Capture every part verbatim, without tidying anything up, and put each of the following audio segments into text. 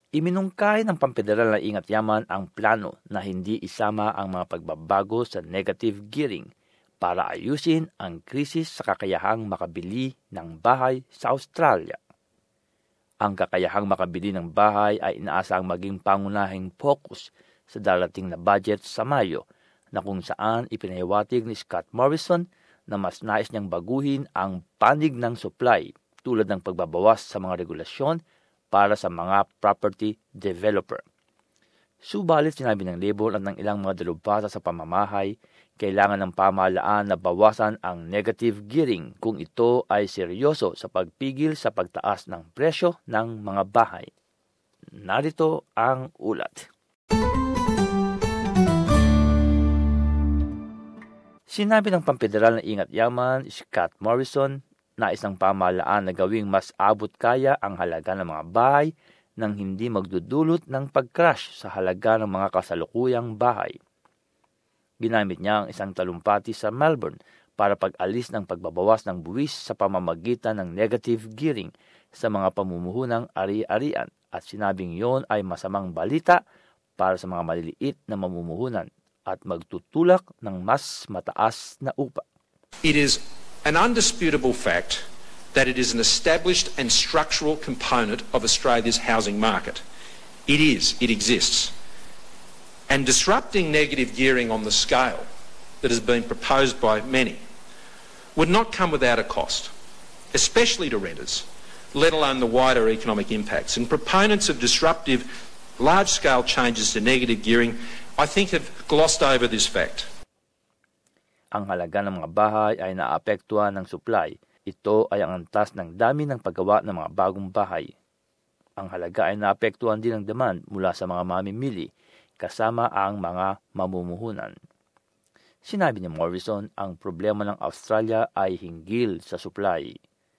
Iminungkahi ng Pamfederal na Ingat Yaman ang plano na hindi isama ang mga pagbabago sa negative gearing para ayusin ang krisis sa kakayahang makabili ng bahay sa Australia. Ang kakayahang makabili ng bahay ay inaasang maging pangunahing focus sa darating na budget sa Mayo, na kung saan ipinahiwatig ni Scott Morrison na mas nais niyang baguhin ang panig ng supply tulad ng pagbabawas sa mga regulasyon para sa mga property developer. Subalit sinabi ng Labor at ng ilang mga dalubhasa sa pamamahay, kailangan ng pamahalaan na bawasan ang negative gearing kung ito ay seryoso sa pagpigil sa pagtaas ng presyo ng mga bahay. Narito ang ulat. Sinabi ng Pamfederal na Ingat Yaman, Scott Morrison, na isang pamahalaan na gawing mas abot kaya ang halaga ng mga bahay nang hindi magdudulot ng pag-crash sa halaga ng mga kasalukuyang bahay. Ginamit niya ang isang talumpati sa Melbourne para pag-alis ng pagbabawas ng buwis sa pamamagitan ng negative gearing sa mga pamumuhunang ari-arian at sinabing yon ay masamang balita para sa mga maliliit na mamumuhunan at magtutulak ng mas mataas na upa. It is an undisputable fact that it is an established and structural component of Australia's housing market. It is, it exists. And disrupting negative gearing on the scale that has been proposed by many would not come without a cost, especially to renters, let alone the wider economic impacts. And proponents of disruptive, large-scale changes to negative gearing, I think, have glossed over this fact. Ang halaga ng mga bahay ay naapektuhan ng supply. Ito ay ang antas ng dami ng paggawa ng mga bagong bahay. Ang halaga ay naapektuhan din ng demand mula sa mga mamimili, kasama ang mga mamumuhunan. Sinabi ni Morrison, ang problema ng Australia ay hinggil sa supply.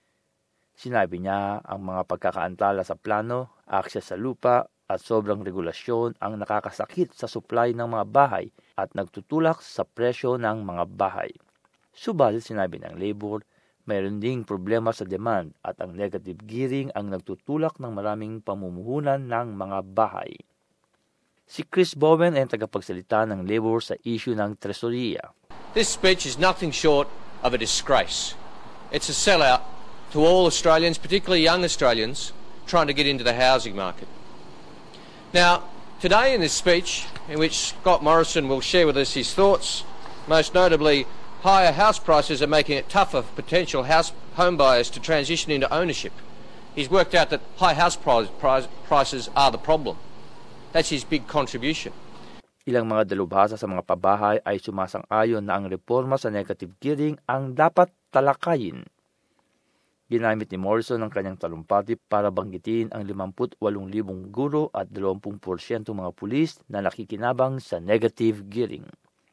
Sinabi niya, ang mga pagkakaantala sa plano, akses sa lupa, at sobrang regulasyon ang nakakasakit sa supply ng mga bahay at nagtutulak sa presyo ng mga bahay. Subalit sinabi ng Labor, mayroon ding problema sa demand at ang negative gearing ang nagtutulak ng maraming pamumuhunan ng mga bahay. Si Chris Bowen ay tagapagsalita ng Labor sa issue ng Tresoria. This speech is nothing short of a disgrace. It's a sellout to all Australians, particularly young Australians, trying to get into the housing market. Now, today in this speech, in which Scott Morrison will share with us his thoughts, most notably, higher house prices are making it tougher for potential house home buyers to transition into ownership. He's worked out that high house price, price, prices are the problem. That's his big contribution. Ilang mga dalubhasa sa mga pabahay ay sumasang-ayon na ang reforma sa negative gearing ang dapat talakayin. Ginamit ni Morrison ang kanyang talumpati para banggitin ang limampu't walong libong guro at dalawampu porsyento mga pulis na nakikinabang sa negative gearing.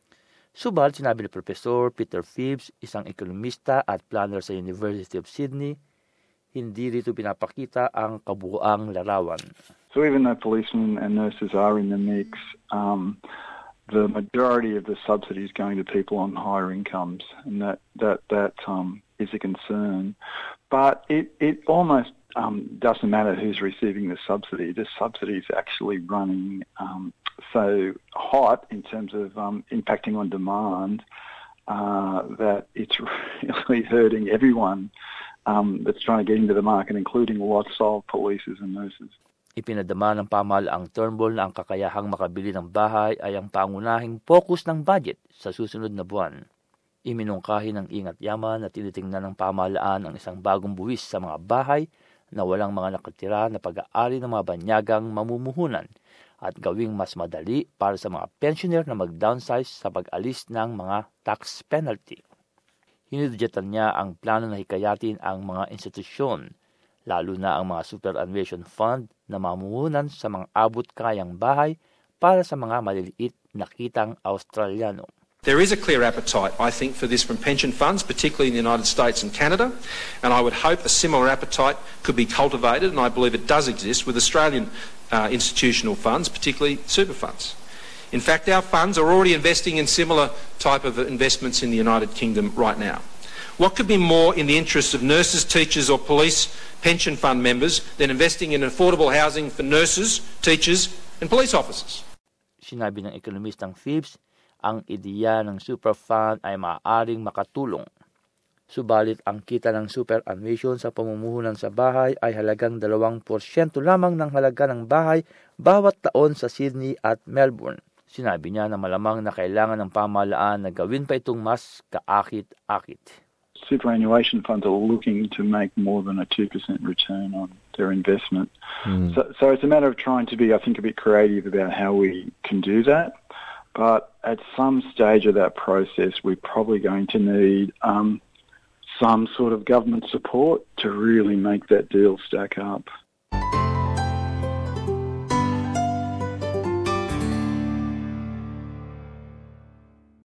Subalit sinabi ni Professor Peter Phibbs, isang ekonomista at planner sa University of Sydney, hindi rito pinapakita ang kabuuang larawan. So even though policemen and nurses are in the mix, um, the majority of the subsidy is going to people on higher incomes, and that that that um, is a concern. But it it almost um, doesn't matter who's receiving the subsidy. The subsidy is actually running um, so hot in terms of um, impacting on demand uh, that it's really hurting everyone um, that's trying to get into the market, including lots of police and nurses. Ipinadama ng pamahalaang Turnbull na ang kakayahang makabili ng bahay ay ang pangunahing focus ng budget sa susunod na buwan. Iminungkahi ng Ingat Yaman na tinitingnan ng pamahalaan ang isang bagong buwis sa mga bahay na walang mga nakatira na pag-aari ng mga banyagang mamumuhunan at gawing mas madali para sa mga pensioner na mag-downsize sa pag-alis ng mga tax penalty. Hinudyatan niya ang plano na hikayatin ang mga institusyon, lalo na ang mga superannuation fund na mamumuhunan sa mga abot-kayang bahay para sa mga maliliit na kitang Australiano. There is a clear appetite, I think, for this from pension funds, particularly in the United States and Canada, and I would hope a similar appetite could be cultivated, and I believe it does exist, with Australian uh, institutional funds, particularly super funds. In fact, our funds are already investing in similar type of investments in the United Kingdom right now. What could be more in the interests of nurses, teachers or police pension fund members than investing in affordable housing for nurses, teachers and police officers? Sinabi ng ekonomistang Phipps, ang ideya ng super fund ay maaaring makatulong. Subalit ang kita ng superannuation sa pamumuhunan sa bahay ay halagang dalawang porsyento lamang ng halaga ng bahay bawat taon sa Sydney at Melbourne. Sinabi niya na malamang na kailangan ng pamahalaan na gawin pa itong mas kaakit-akit. Superannuation funds are looking to make more than a two percent return on their investment. Mm. So, so it's a matter of trying to be, I think, a bit creative about how we can do that. But at some stage of that process, we're probably going to need um, some sort of government support to really make that deal stack up.